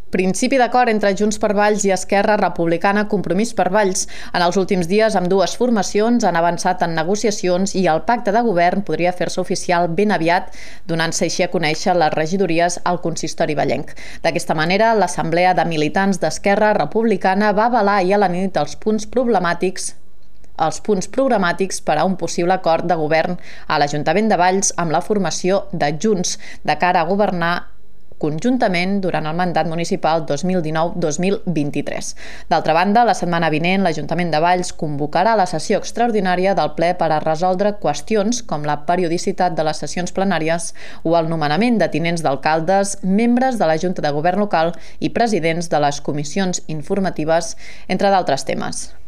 Principi d'acord entre Junts per Valls i Esquerra Republicana Compromís per Valls. En els últims dies, ambdues formacions han avançat en negociacions i el pacte de govern podria fer-se oficial ben aviat, donant-se així a conèixer les regidories al consistori vallenc. D'aquesta manera, l'Assemblea de Militants d'Esquerra Republicana va avalar ahir a la nit els punts programàtics per a un possible acord de govern a l'Ajuntament de Valls amb la formació de Junts de cara a governar conjuntament durant el mandat municipal 2019-2023. D'altra banda, la setmana vinent l'Ajuntament de Valls convocarà la sessió extraordinària del ple per a resoldre qüestions com la periodicitat de les sessions plenàries o el nomenament de tinents d'alcaldes, membres de la Junta de Govern local i presidents de les comissions informatives, entre d'altres temes.